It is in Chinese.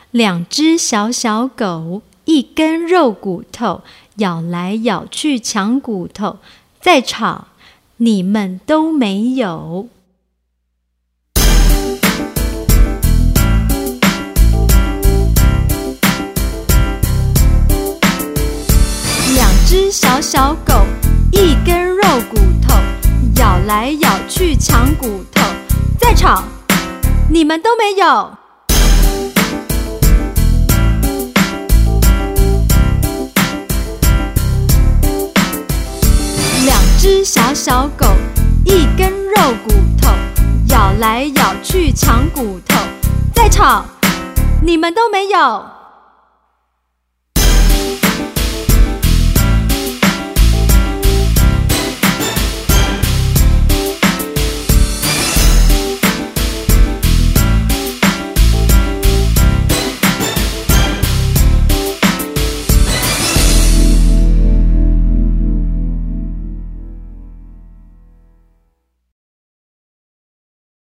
两只小小狗，一根肉骨头，咬来咬去抢骨头，再吵，你们都没有。两只小小狗，一根肉骨头，咬来咬去抢骨头，再吵，你们都没有。两只小小狗，一根肉骨头，咬来咬去抢骨头，再吵，你们都没有。